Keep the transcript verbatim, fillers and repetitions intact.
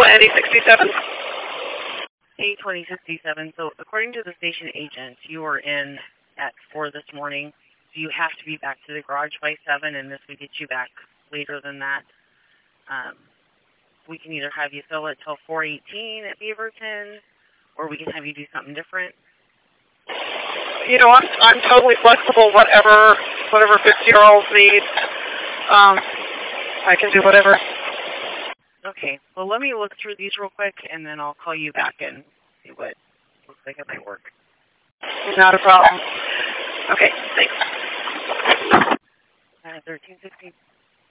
twenty sixty-seven. A twenty sixty-seven. So according to the station agent, you were in at four this morning. So you have to be back to the garage by seven, and this would get you back later than that. Um, we can either have you fill it till four eighteen at Beaverton, or we can have you do something different. You know, I'm I'm totally flexible. Whatever whatever fifty-year-olds need, um, I can do whatever. Okay. Well, let me look through these real quick, and then I'll call you back and see what looks like it might work. Not a problem. Okay. Thanks. Uh, thirteen sixteen.